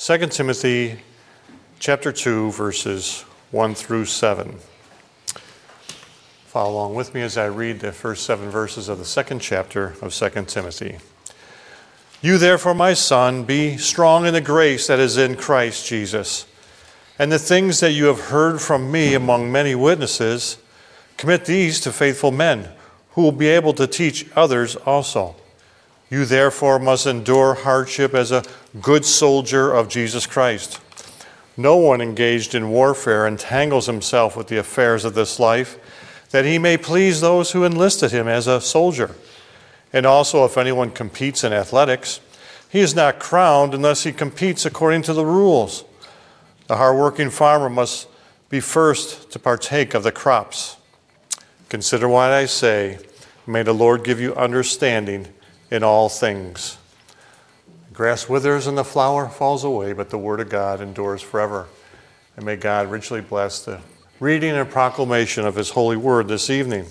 2 Timothy chapter 2, verses 1 through 7. Follow along with me as I read the first 7 verses of the second chapter of 2 Timothy. You therefore, my son, be strong in the grace that is in Christ Jesus. And the things that you have heard from me among many witnesses, commit these to faithful men, who will be able to teach others also. You therefore must endure hardship as a good soldier of Jesus Christ. No one engaged in warfare entangles himself with the affairs of this life, that he may please those who enlisted him as a soldier. And also, if anyone competes in athletics, he is not crowned unless he competes according to the rules. The hard-working farmer must be first to partake of the crops. Consider what I say. May the Lord give you understanding in all things. The grass withers and the flower falls away, but the word of God endures forever. And may God richly bless the reading and proclamation of his holy word this evening.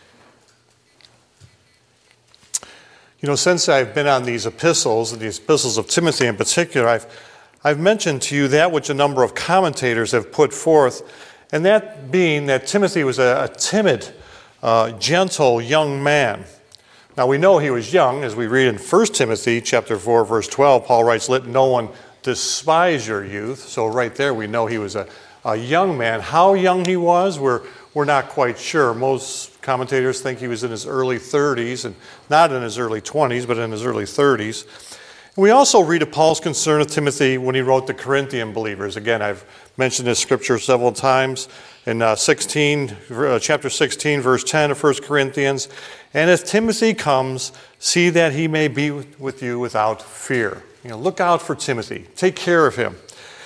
You know, since I've been on these epistles of Timothy in particular, I've mentioned to you that which a number of commentators have put forth, and that being that Timothy was a timid, gentle young man. Now we know he was young, as we read in 1 Timothy chapter 4, verse 12, Paul writes, let no one despise your youth. So right there we know he was a young man. How young he was, we're not quite sure. Most commentators think he was in his early 30s, and not in his early 20s, but in his early 30s. And we also read of Paul's concern of Timothy when he wrote the Corinthian believers. Again, I've mentioned this scripture several times in chapter 16, verse 10 of 1 Corinthians. And as Timothy comes, see that he may be with you without fear. You know, look out for Timothy. Take care of him.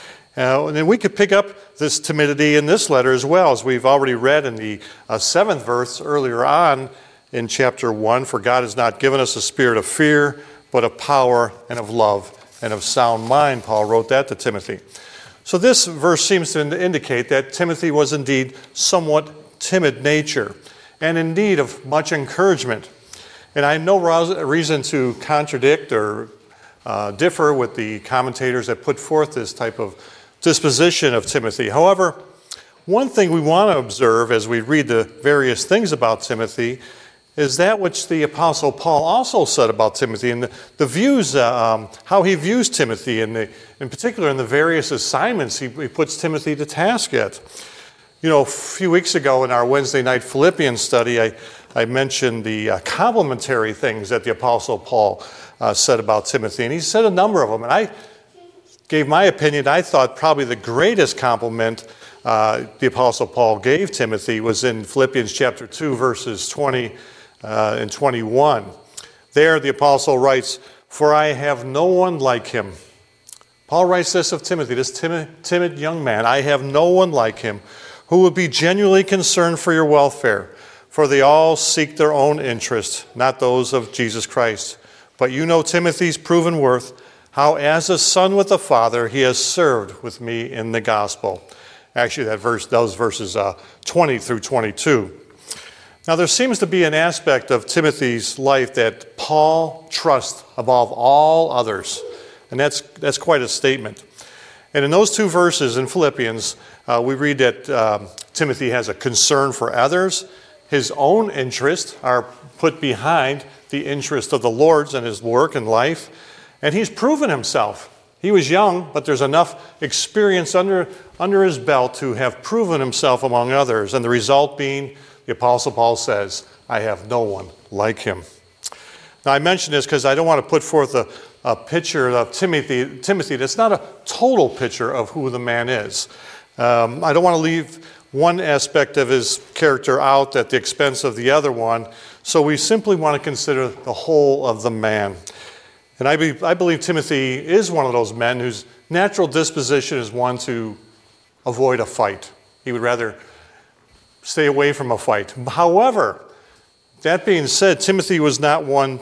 And then we could pick up this timidity in this letter as well, as we've already read in the 7th verse earlier on in chapter 1. For God has not given us a spirit of fear, but of power and of love and of sound mind. Paul wrote that to Timothy. So this verse seems to indicate that Timothy was indeed somewhat timid nature and in need of much encouragement. And I have no reason to contradict or differ with the commentators that put forth this type of disposition of Timothy. However, one thing we want to observe as we read the various things about Timothy is that which the Apostle Paul also said about Timothy, and the views, how he views Timothy, in particular in the various assignments he puts Timothy to task at. You know, a few weeks ago in our Wednesday night Philippians study, I mentioned the complimentary things that the Apostle Paul said about Timothy, and he said a number of them, and I gave my opinion. I thought probably the greatest compliment the Apostle Paul gave Timothy was in Philippians chapter 2, verses 20 and 21. There the apostle writes, for I have no one like him. Paul writes this of Timothy, this timid young man. I have no one like him who would be genuinely concerned for your welfare, for they all seek their own interest, not those of Jesus Christ. But you know Timothy's proven worth, how as a son with the Father he has served with me in the gospel. Actually, those verses 20 through 22. Now, there seems to be an aspect of Timothy's life that Paul trusts above all others, and that's quite a statement. And in those 2 verses in Philippians, we read that Timothy has a concern for others. His own interests are put behind the interest of the Lord's and his work and life, and he's proven himself. He was young, but there's enough experience under his belt to have proven himself among others, and the result being, the Apostle Paul says, I have no one like him. Now, I mention this because I don't want to put forth a picture of Timothy that's not a total picture of who the man is. I don't want to leave one aspect of his character out at the expense of the other one, so we simply want to consider the whole of the man. And I believe Timothy is one of those men whose natural disposition is one to avoid a fight. He would rather stay away from a fight. However, that being said, Timothy was not one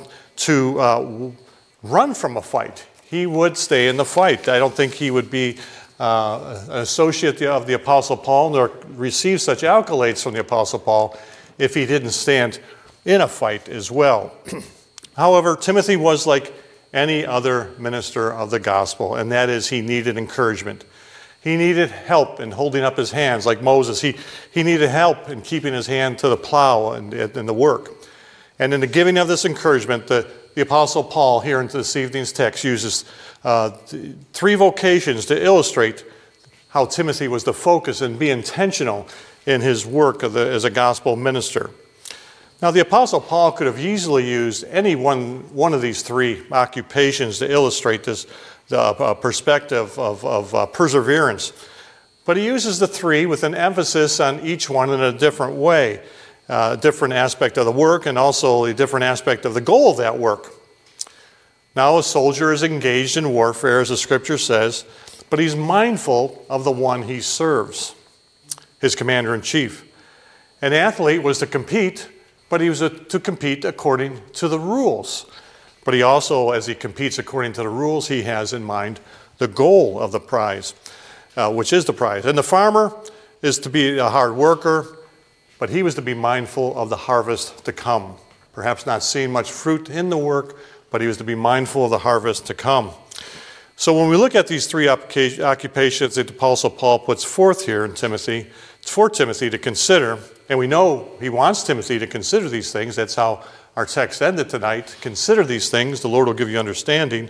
to run from a fight. He would stay in the fight. I don't think he would be an associate of the Apostle Paul nor receive such accolades from the Apostle Paul if he didn't stand in a fight as well. However, Timothy was like any other minister of the gospel, and that is he needed encouragement. He needed help in holding up his hands like Moses. He needed help in keeping his hand to the plow and the work. And in the giving of this encouragement, the Apostle Paul here in this evening's text uses three vocations to illustrate how Timothy was to focus and be intentional in his work as a gospel minister. Now, the Apostle Paul could have easily used any one of these three occupations to illustrate this perspective of perseverance. But he uses the three with an emphasis on each one in a different way, a different aspect of the work and also a different aspect of the goal of that work. Now, a soldier is engaged in warfare, as the Scripture says, but he's mindful of the one he serves, his commander-in-chief. An athlete was to compete, but he was to compete according to the rules. But he also, as he competes according to the rules, he has in mind the goal of the prize, which is the prize. And the farmer is to be a hard worker, but he was to be mindful of the harvest to come. Perhaps not seeing much fruit in the work, but he was to be mindful of the harvest to come. So when we look at these three occupations that the Apostle Paul puts forth here in Timothy, it's for Timothy to consider, and we know he wants Timothy to consider these things. That's how our text ended tonight. Consider these things. The Lord will give you understanding.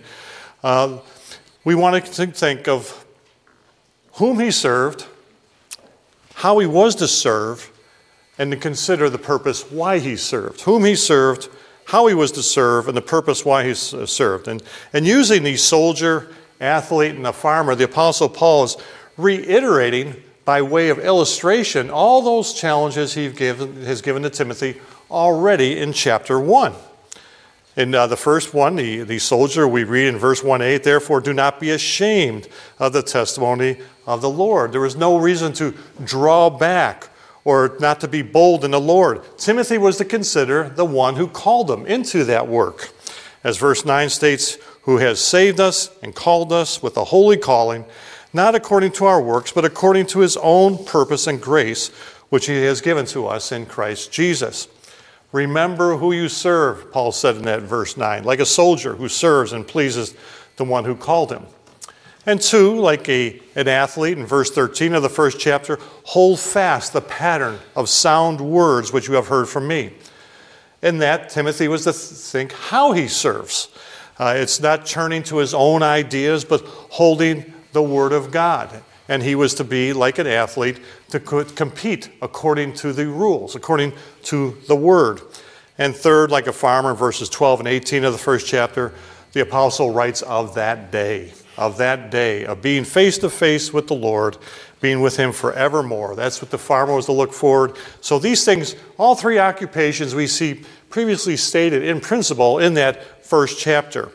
We want to think of whom he served, how he was to serve, and to consider the purpose why he served. Whom he served, how he was to serve, and the purpose why he served. And using the soldier, athlete, and the farmer, the Apostle Paul is reiterating by way of illustration all those challenges he has given to Timothy already in chapter 1. In the first one, the soldier, we read in verse 1:8, "Therefore do not be ashamed of the testimony of the Lord." There was no reason to draw back or not to be bold in the Lord. Timothy was to consider the one who called him into that work. As verse 9 states, "Who has saved us and called us with a holy calling, not according to our works, but according to his own purpose and grace, which he has given to us in Christ Jesus." Remember who you serve, Paul said in that verse 9, like a soldier who serves and pleases the one who called him. And two, like an athlete in verse 13 of the first chapter, hold fast the pattern of sound words which you have heard from me. In that, Timothy was to think how he serves. It's not turning to his own ideas, but holding the Word of God. And he was to be, like an athlete, to compete according to the rules, according to the Word. And third, like a farmer, in verses 12 and 18 of the first chapter, the apostle writes of that day, of being face to face with the Lord, being with him forevermore. That's what the farmer was to look forward. So these things, all three occupations we see previously stated in principle in that first chapter.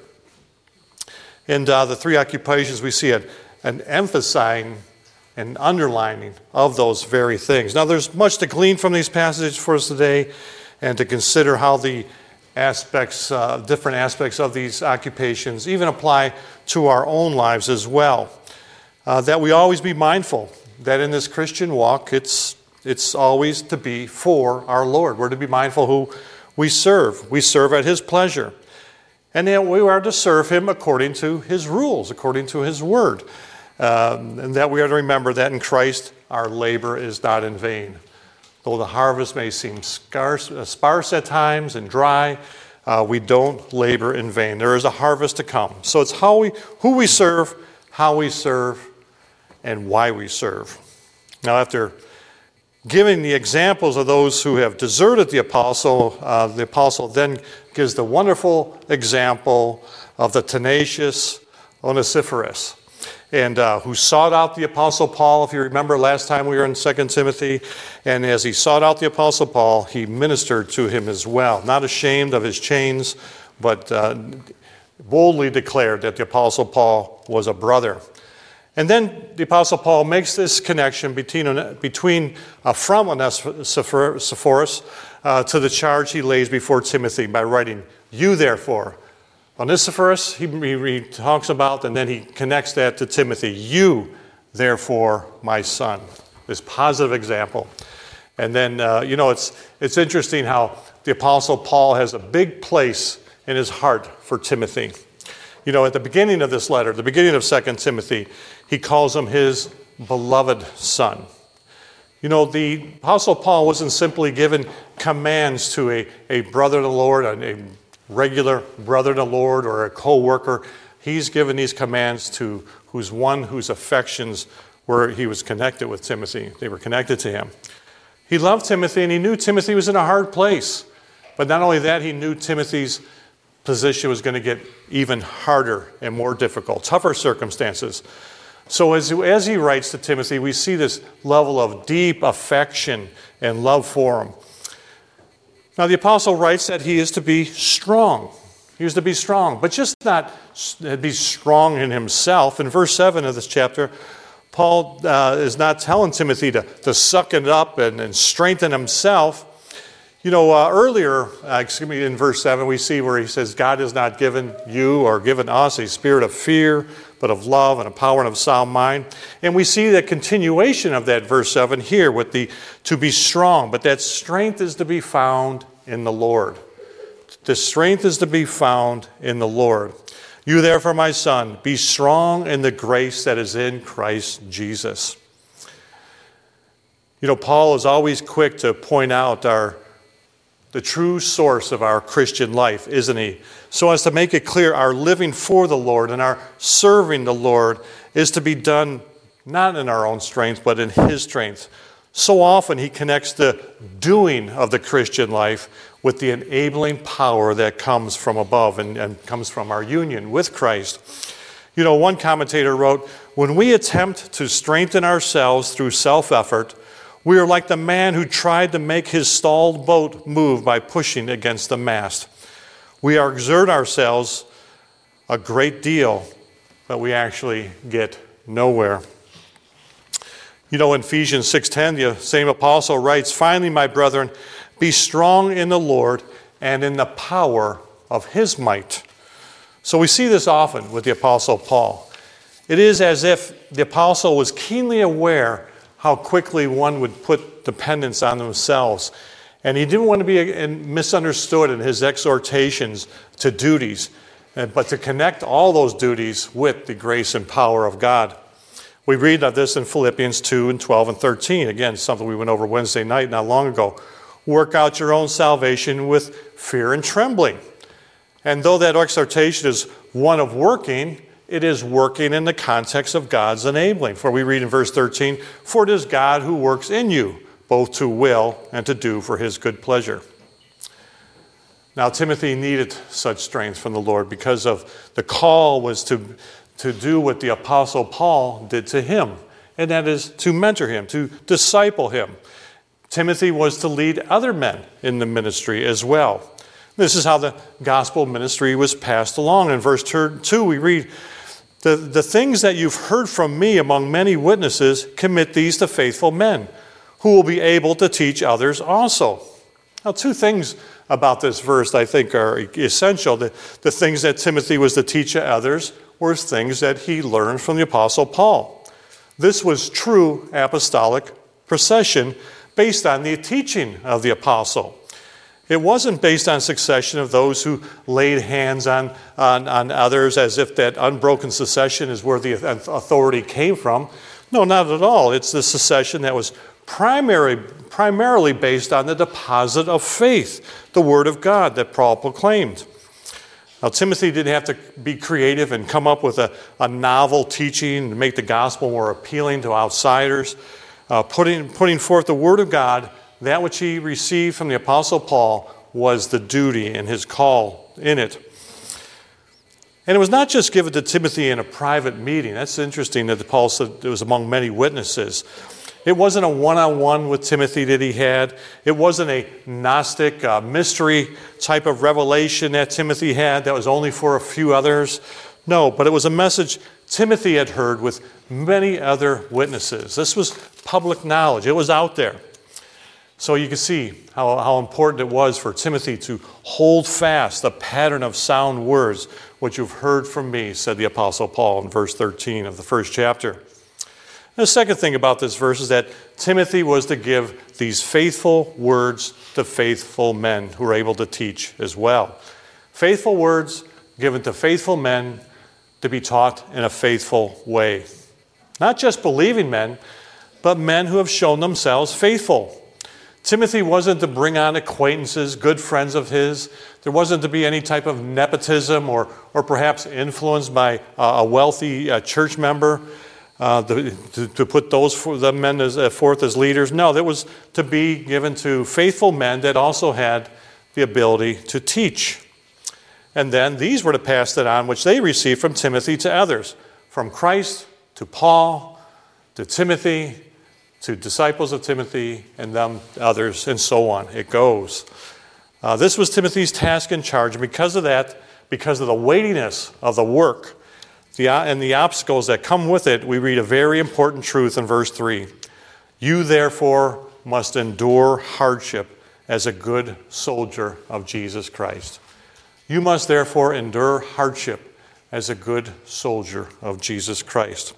And the three occupations we see an emphasizing and underlining of those very things. Now there's much to glean from these passages for us today and to consider how the different aspects of these occupations even apply to our own lives as well. That we always be mindful that in this Christian walk, it's always to be for our Lord. We're to be mindful who we serve. We serve at his pleasure. And that we are to serve him according to his rules, according to his word. And that we are to remember that in Christ, our labor is not in vain. Though the harvest may seem sparse at times and dry, we don't labor in vain. There is a harvest to come. So it's who we serve, how we serve, and why we serve. Now, after giving the examples of those who have deserted the apostle then gives the wonderful example of the tenacious Onesiphorus, and who sought out the Apostle Paul. If you remember last time we were in 2 Timothy, and as he sought out the Apostle Paul, he ministered to him as well, not ashamed of his chains, but boldly declared that the Apostle Paul was a brother. And then the Apostle Paul makes this connection from Onesiphorus to the charge he lays before Timothy by writing, "You therefore." Onesiphorus, he talks about, and then he connects that to Timothy. "You, therefore, my son." This positive example. And then, it's interesting how the Apostle Paul has a big place in his heart for Timothy. At the beginning of this letter, the beginning of 2 Timothy, he calls him his beloved son. The Apostle Paul wasn't simply given commands to a brother in the Lord, a regular brother in the Lord, or a co-worker. He's given these commands to whose affections he was connected with Timothy. They were connected to him. He loved Timothy, and he knew Timothy was in a hard place. But not only that, he knew Timothy's position was going to get even harder and more difficult, tougher circumstances. So as he writes to Timothy, we see this level of deep affection and love for him. Now, the apostle writes that he is to be strong. He is to be strong, but just not be strong in himself. In verse 7 of this chapter, Paul is not telling Timothy to suck it up and strengthen himself. Earlier, in verse 7, we see where he says, God has not given you or given us a spirit of fear, but of love and of power and of sound mind. And we see the continuation of that verse 7 here with to be strong. But that strength is to be found in the Lord. The strength is to be found in the Lord. You therefore, my son, be strong in the grace that is in Christ Jesus. Paul is always quick to point out the true source of our Christian life, isn't he? So as to make it clear, our living for the Lord and our serving the Lord is to be done not in our own strength, but in his strength. So often he connects the doing of the Christian life with the enabling power that comes from above and comes from our union with Christ. One commentator wrote, when we attempt to strengthen ourselves through self-effort, we are like the man who tried to make his stalled boat move by pushing against the mast. We exert ourselves a great deal, but we actually get nowhere. In Ephesians 6:10, the same apostle writes, finally, my brethren, be strong in the Lord and in the power of his might. So we see this often with the apostle Paul. It is as if the apostle was keenly aware how quickly one would put dependence on themselves. And he didn't want to be misunderstood in his exhortations to duties, but to connect all those duties with the grace and power of God. We read of this in Philippians 2 and 12 and 13. Again, something we went over Wednesday night not long ago. Work out your own salvation with fear and trembling. And though that exhortation is one of working, it is working in the context of God's enabling. For we read in verse 13, for it is God who works in you, both to will and to do for his good pleasure. Now, Timothy needed such strength from the Lord because of the call was to do what the apostle Paul did to him, and that is to mentor him, to disciple him. Timothy was to lead other men in the ministry as well. This is how the gospel ministry was passed along. In verse 2, we read, the things that you've heard from me among many witnesses, commit these to faithful men, who will be able to teach others also. Now, two things about this verse I think are essential. The things that Timothy was to teach others were things that he learned from the apostle Paul. This was true apostolic procession based on the teaching of the apostle. It wasn't based on succession of those who laid hands on others as if that unbroken succession is where the authority came from. No, not at all. It's the succession that was primarily based on the deposit of faith, the Word of God that Paul proclaimed. Now, Timothy didn't have to be creative and come up with a novel teaching to make the gospel more appealing to outsiders. Putting forth the Word of God, that which he received from the Apostle Paul, was the duty and his call in it. And it was not just given to Timothy in a private meeting. That's interesting that Paul said it was among many witnesses. It wasn't a one-on-one with Timothy that he had. It wasn't a Gnostic mystery type of revelation that Timothy had that was only for a few others. No, but it was a message Timothy had heard with many other witnesses. This was public knowledge. It was out there. So you can see how important it was for Timothy to hold fast the pattern of sound words, which you've heard from me, said the Apostle Paul in verse 13 of the first chapter. The second thing about this verse is that Timothy was to give these faithful words to faithful men who were able to teach as well. Faithful words given to faithful men to be taught in a faithful way. Not just believing men, but men who have shown themselves faithful. Timothy wasn't to bring on acquaintances, good friends of his. There wasn't to be any type of nepotism or perhaps influenced by a wealthy church member to put the men forth as leaders. No, that was to be given to faithful men that also had the ability to teach. And then these were to pass that on, which they received from Timothy to others, from Christ to Paul to Timothy to disciples of Timothy and them others, and so on. It goes. This was Timothy's task and charge, and because of that, because of the weightiness of the work and the obstacles that come with it, we read a very important truth in verse 3. You therefore must endure hardship as a good soldier of Jesus Christ. You must therefore endure hardship as a good soldier of Jesus Christ.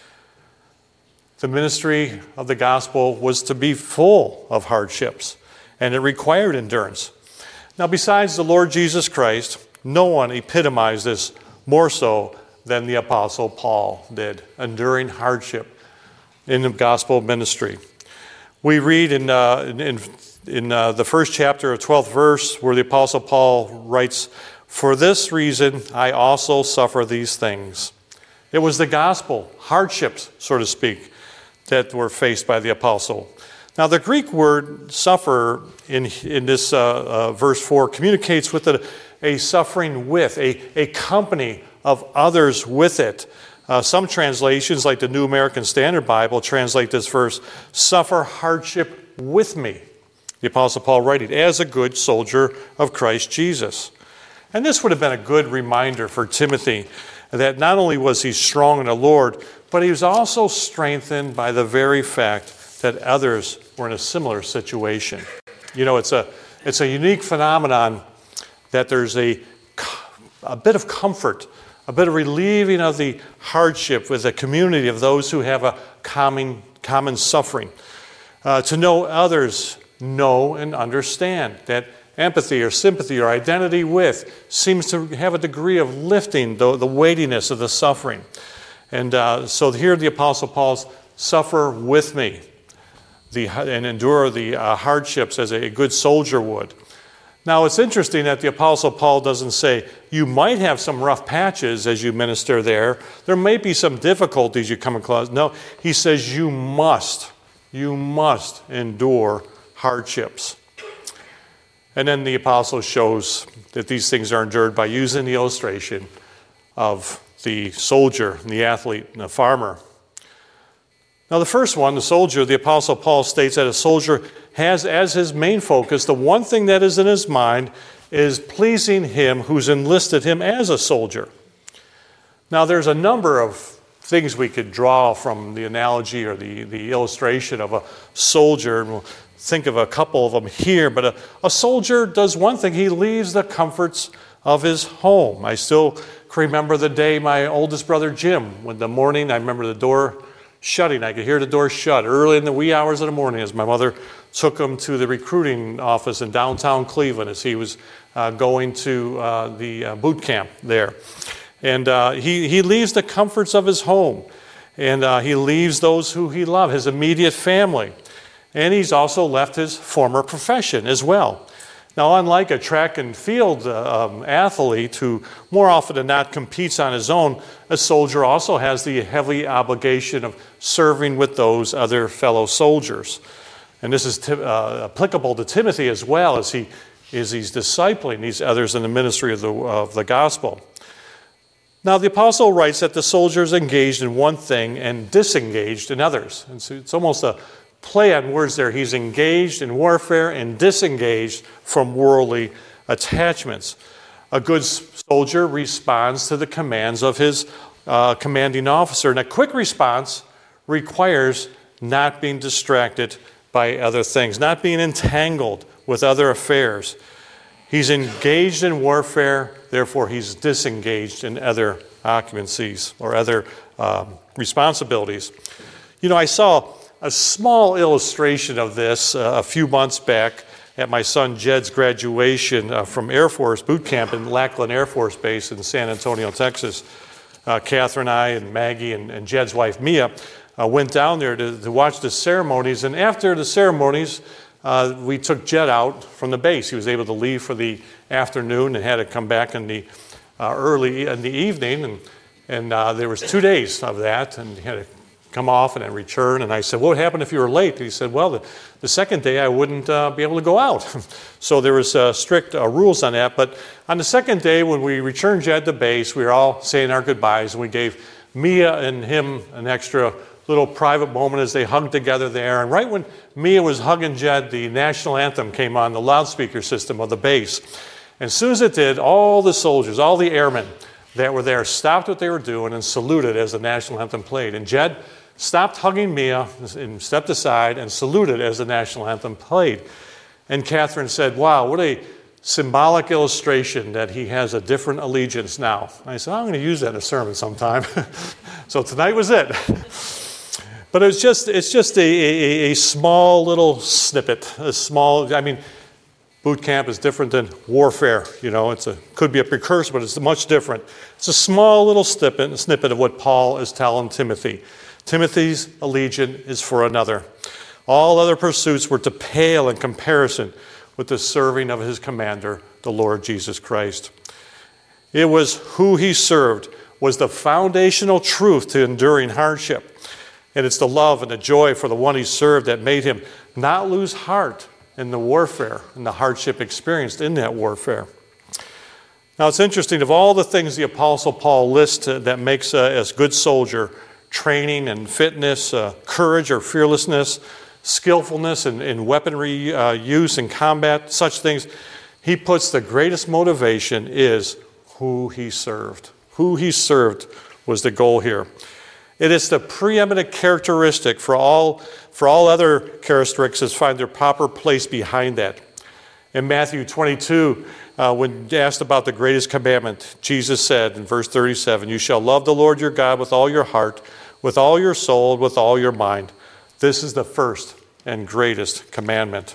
The ministry of the gospel was to be full of hardships, and it required endurance. Now, besides the Lord Jesus Christ, no one epitomized this more so than the Apostle Paul did, enduring hardship in the gospel ministry. We read in the first chapter of 12th verse where the Apostle Paul writes, "For this reason I also suffer these things." It was the gospel, hardships, so to speak, that were faced by the apostle. Now, the Greek word suffer in this verse 4 communicates with a suffering with, a company of others with it. Some translations, like the New American Standard Bible, translate this verse, suffer hardship with me. The Apostle Paul writing, as a good soldier of Christ Jesus. And this would have been a good reminder for Timothy that not only was he strong in the Lord, but he was also strengthened by the very fact that others were in a similar situation. You know, it's a unique phenomenon that there's a bit of comfort, a bit of relieving of the hardship with a community of those who have a common suffering. To know others know and understand, that empathy or sympathy or identity with seems to have a degree of lifting the weightiness of the suffering. And so here the Apostle Paul's suffer with me and endure the hardships as a good soldier would. Now, it's interesting that the Apostle Paul doesn't say, you might have some rough patches as you minister there. There may be some difficulties you come across. No, he says you must endure hardships. And then the apostle shows that these things are endured by using the illustration of the soldier and the athlete and the farmer. Now, the first one, the soldier, the Apostle Paul states that a soldier has as his main focus, the one thing that is in his mind is pleasing him who's enlisted him as a soldier. Now, there's a number of things we could draw from the analogy or the illustration of a soldier, and we'll think of a couple of them here, but a soldier does one thing. He leaves the comforts of his home. I still remember the day my oldest brother Jim, when the morning, I remember the door shutting. I could hear the door shut early in the wee hours of the morning as my mother took him to the recruiting office in downtown Cleveland as he was going to the boot camp there. And he leaves the comforts of his home, and he leaves those who he loved, his immediate family. And he's also left his former profession as well. Now, unlike a track and field athlete who more often than not competes on his own, a soldier also has the heavy obligation of serving with those other fellow soldiers. And this is applicable to Timothy as well as he's discipling these others in the ministry of the gospel. Now, the apostle writes that the soldier is engaged in one thing and disengaged in others. And so it's almost a play on words there. He's engaged in warfare and disengaged from worldly attachments. A good soldier responds to the commands of his commanding officer, and a quick response requires not being distracted by other things, not being entangled with other affairs. He's engaged in warfare, therefore he's disengaged in other occupancies or other responsibilities. You know, I saw a small illustration of this a few months back at my son Jed's graduation from Air Force boot camp in Lackland Air Force Base in San Antonio, Texas. Catherine and I and Maggie and Jed's wife Mia went down there to watch the ceremonies. And after the ceremonies, we took Jed out from the base. He was able to leave for the afternoon and had to come back in the early in the evening. And there was 2 days of that, and he had to come off and then return. And I said, what would happen if you were late? And he said, well, the second day I wouldn't be able to go out. So there was strict rules on that. But on the second day, when we returned Jed to base, we were all saying our goodbyes, and we gave Mia and him an extra little private moment as they hugged together there. And right when Mia was hugging Jed, the national anthem came on the loudspeaker system of the base. And as soon as it did, all the soldiers, all the airmen that were there stopped what they were doing and saluted as the national anthem played. And Jed stopped hugging Mia and stepped aside and saluted as the national anthem played. And Catherine said, wow, what a symbolic illustration that he has a different allegiance now. And I said, I'm going to use that in a sermon sometime. So tonight was it. But it's just a small little snippet, boot camp is different than warfare. Could be a precursor, but it's much different. It's a small little snippet of what Paul is telling Timothy. Timothy's allegiance is for another. All other pursuits were to pale in comparison with the serving of his commander, the Lord Jesus Christ. It was who he served was the foundational truth to enduring hardship. And it's the love and the joy for the one he served that made him not lose heart in the warfare and the hardship experienced in that warfare. Now it's interesting, of all the things the Apostle Paul lists that makes a good soldier, training and fitness, courage or fearlessness, skillfulness in weaponry use and combat, such things, he puts the greatest motivation is who he served. Who he served was the goal here. It is the preeminent characteristic for all other characteristics find their proper place behind that. In Matthew 22, when asked about the greatest commandment, Jesus said in verse 37, you shall love the Lord your God with all your heart, with all your soul, with all your mind. This is the first and greatest commandment.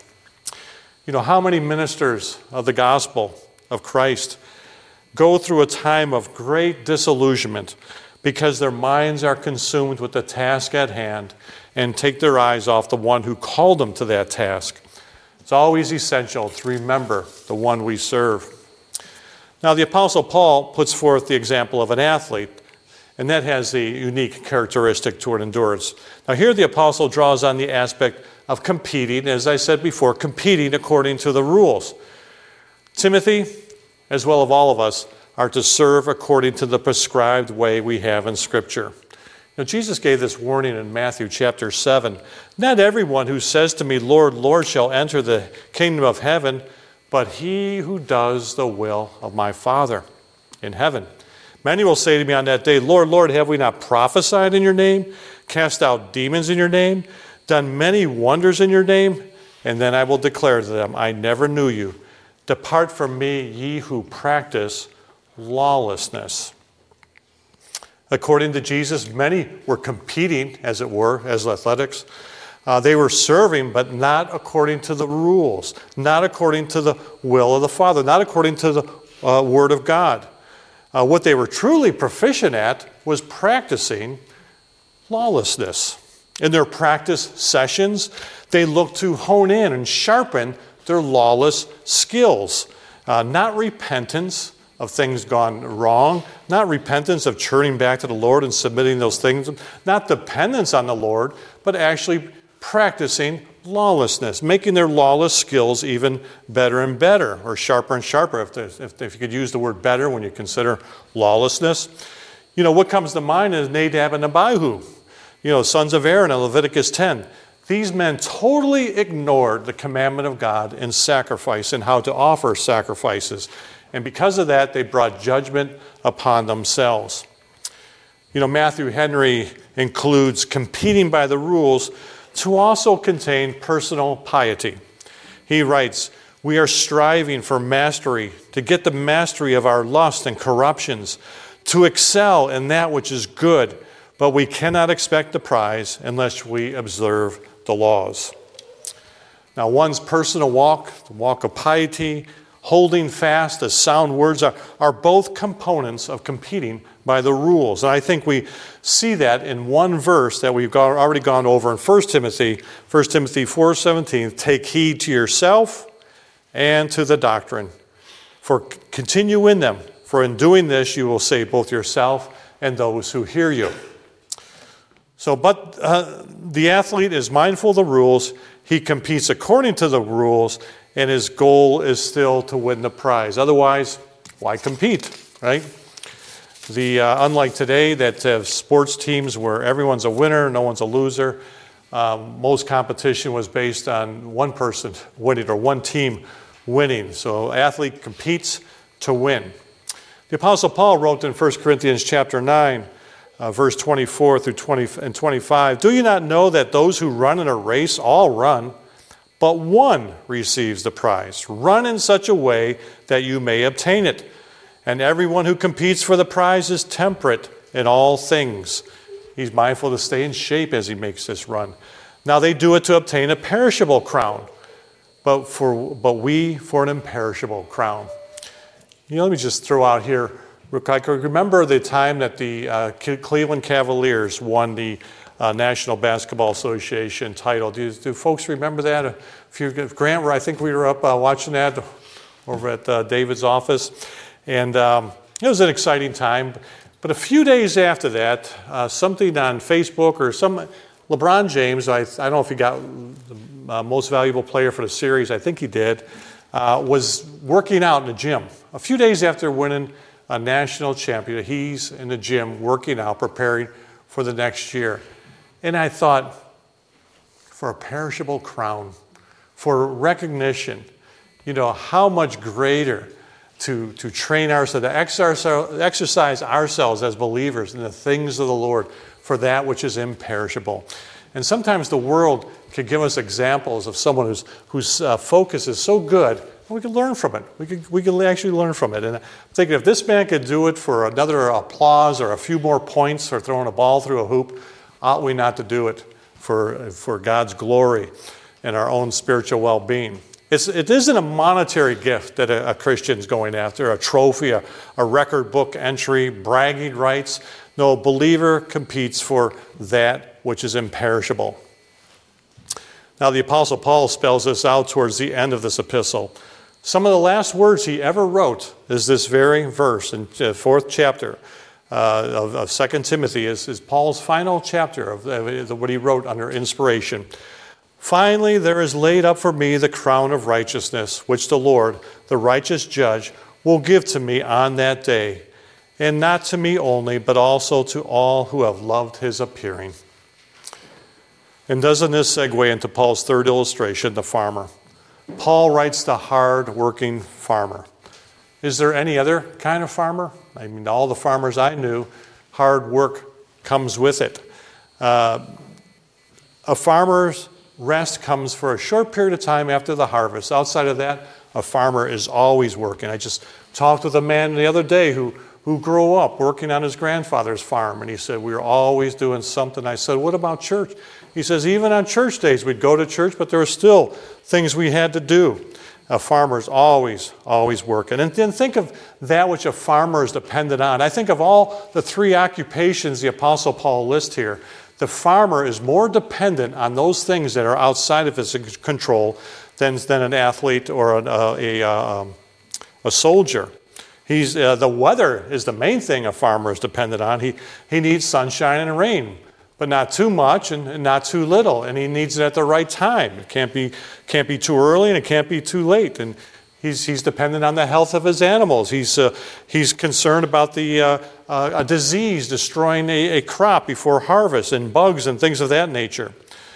How many ministers of the gospel of Christ go through a time of great disillusionment because their minds are consumed with the task at hand and take their eyes off the one who called them to that task. It's always essential to remember the one we serve. Now, the Apostle Paul puts forth the example of an athlete, and that has a unique characteristic toward endurance. Now, here the Apostle draws on the aspect of competing, as I said before, competing according to the rules. Timothy, as well as all of us, are to serve according to the prescribed way we have in Scripture. Jesus gave this warning in Matthew chapter 7. Not everyone who says to me, Lord, Lord, shall enter the kingdom of heaven, but he who does the will of my Father in heaven. Many will say to me on that day, Lord, Lord, have we not prophesied in your name, cast out demons in your name, done many wonders in your name? And then I will declare to them, I never knew you. Depart from me, ye who practice lawlessness. According to Jesus, many were competing, as it were, as athletics. They were serving, but not according to the rules, not according to the will of the Father, not according to the Word of God. What they were truly proficient at was practicing lawlessness. In their practice sessions, they looked to hone in and sharpen their lawless skills, not repentance of things gone wrong, not repentance of turning back to the Lord and submitting those things, not dependence on the Lord, but actually practicing lawlessness, making their lawless skills even better and better, or sharper and sharper, if you could use the word better when you consider lawlessness. What comes to mind is Nadab and Abihu, sons of Aaron in Leviticus 10. These men totally ignored the commandment of God in sacrifice and how to offer sacrifices. And because of that, they brought judgment upon themselves. Matthew Henry includes competing by the rules to also contain personal piety. He writes, we are striving for mastery, to get the mastery of our lust and corruptions, to excel in that which is good, but we cannot expect the prize unless we observe the laws. Now, one's personal walk, the walk of piety, holding fast, as sound words are both components of competing by the rules. And I think we see that in one verse that we've already gone over in 1 Timothy 4:17. Take heed to yourself and to the doctrine. For continue in them, for in doing this you will save both yourself and those who hear you. So, but the athlete is mindful of the rules. He competes according to the rules, and his goal is still to win the prize. Otherwise, why compete, right? Unlike today that have sports teams where everyone's a winner, no one's a loser, most competition was based on one person winning or one team winning. So athlete competes to win. The Apostle Paul wrote in 1 Corinthians chapter 9, verse 24 through 20 and 25, do you not know that those who run in a race all run, but one receives the prize? Run in such a way that you may obtain it. And everyone who competes for the prize is temperate in all things. He's mindful to stay in shape as he makes this run. Now they do it to obtain a perishable crown, but we for an imperishable crown. Let me just throw out here, remember the time that the Cleveland Cavaliers won the National Basketball Association title? Do folks remember that? Grant, I think we were up watching that over at David's office. And it was an exciting time. But a few days after that, something on Facebook or LeBron James, I don't know if he got the most valuable player for the series, I think he did, was working out in the gym. A few days after winning a national championship, he's in the gym working out, preparing for the next year. And I thought, for a perishable crown, for recognition, how much greater to train ourselves, to exercise ourselves as believers in the things of the Lord for that which is imperishable. And sometimes the world could give us examples of someone whose focus is so good, we could learn from it. We could actually learn from it. And I'm thinking, if this man could do it for another applause or a few more points or throwing a ball through a hoop, ought we not to do it for God's glory and our own spiritual well-being? It isn't a monetary gift that a Christian's going after, a trophy, a record book entry, bragging rights. No, a believer competes for that which is imperishable. Now, the Apostle Paul spells this out towards the end of this epistle. Some of the last words he ever wrote is this very verse in the 4th chapter of 2 Timothy is Paul's final chapter of what he wrote under inspiration. Finally, there is laid up for me the crown of righteousness, which the Lord, the righteous judge, will give to me on that day, and not to me only, but also to all who have loved his appearing. And doesn't this segue into Paul's third illustration, the farmer? Paul writes the hard-working farmer. Is there any other kind of farmer? I mean, all the farmers I knew, hard work comes with it. A farmer's rest comes for a short period of time after the harvest. Outside of that, a farmer is always working. I just talked with a man the other day who grew up working on his grandfather's farm, and he said, we were always doing something. I said, what about church? He says, even on church days, we'd go to church, but there were still things we had to do. A farmer's always working. And then think of that which a farmer is dependent on. I think of all the 3 occupations the Apostle Paul lists here, the farmer is more dependent on those things that are outside of his control than an athlete or a soldier. The weather is the main thing a farmer is dependent on. He needs sunshine and rain, but not too much and not too little, and he needs it at the right time. It can't be too early and it can't be too late. And he's dependent on the health of his animals. He's concerned about a disease destroying a crop before harvest and bugs and things of that nature.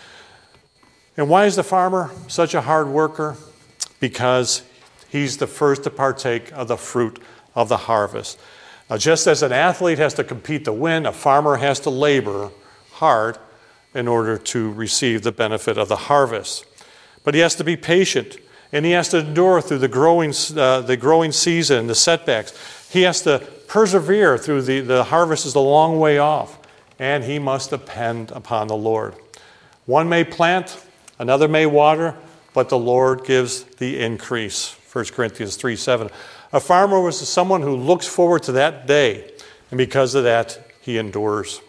And why is the farmer such a hard worker? Because he's the first to partake of the fruit of the harvest. Now, just as an athlete has to compete to win, a farmer has to labor hard in order to receive the benefit of the harvest. But he has to be patient, and he has to endure through the growing season, the setbacks. He has to persevere through the harvest is a long way off, and he must depend upon the Lord. One may plant, another may water, but the Lord gives the increase. 1 Corinthians 3:7. A farmer was someone who looks forward to that day, and because of that, he endures.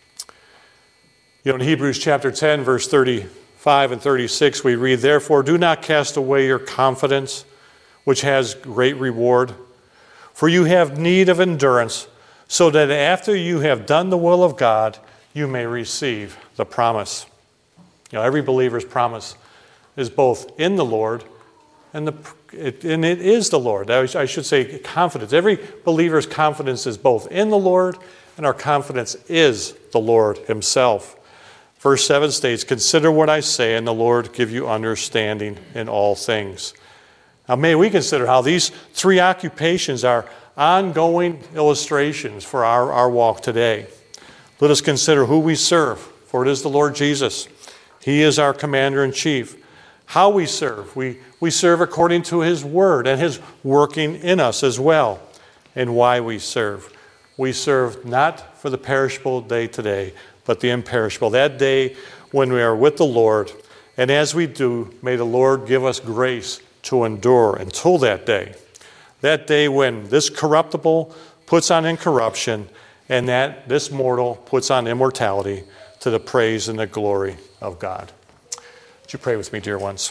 In Hebrews chapter 10, verse 35 and 36, we read, "Therefore do not cast away your confidence, which has great reward, for you have need of endurance, so that after you have done the will of God, you may receive the promise." Every believer's promise is both in the Lord and it is the Lord. I should say confidence. Every believer's confidence is both in the Lord, and our confidence is the Lord himself. Verse 7 states, "Consider what I say, and the Lord give you understanding in all things." Now may we consider how these three occupations are ongoing illustrations for our walk today. Let us consider who we serve, for it is the Lord Jesus. He is our commander-in-chief. How we serve. We serve according to his word and his working in us as well. And why we serve. We serve not for the perishable day today, but the imperishable. That day when we are with the Lord. And as we do, may the Lord give us grace to endure until that day. That day when this corruptible puts on incorruption, and that this mortal puts on immortality, to the praise and the glory of God. Would you pray with me, dear ones?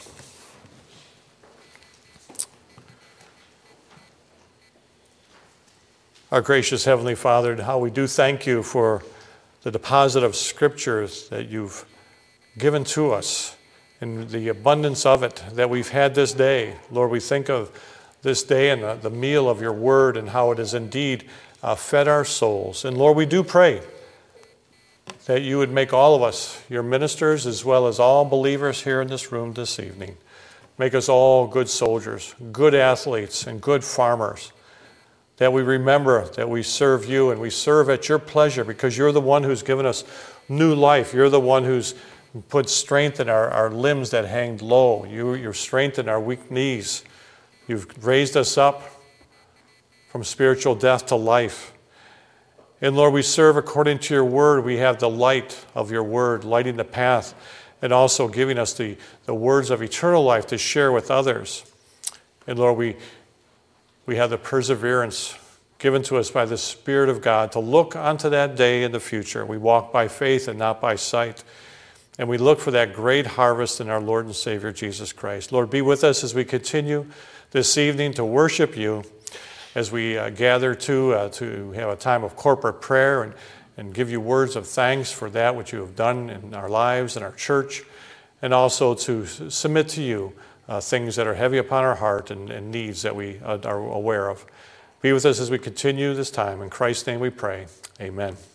Our gracious Heavenly Father, how we do thank you for the deposit of scriptures that you've given to us and the abundance of it that we've had this day. Lord, we think of this day and the meal of your word and how it has indeed fed our souls. And Lord, we do pray that you would make all of us your ministers as well as all believers here in this room this evening. Make us all good soldiers, good athletes, and good farmers. That we remember that we serve you and we serve at your pleasure because you're the one who's given us new life. You're the one who's put strength in our limbs that hang low. You're strength in our weak knees. You've raised us up from spiritual death to life. And Lord, we serve according to your word. We have the light of your word, lighting the path, and also giving us the words of eternal life to share with others. And Lord, we have the perseverance given to us by the Spirit of God to look onto that day in the future. We walk by faith and not by sight. And we look for that great harvest in our Lord and Savior, Jesus Christ. Lord, be with us as we continue this evening to worship you, as we gather to have a time of corporate prayer and give you words of thanks for that which you have done in our lives and our church, and also to submit to you things that are heavy upon our heart and needs that we are aware of. Be with us as we continue this time. In Christ's name we pray. Amen.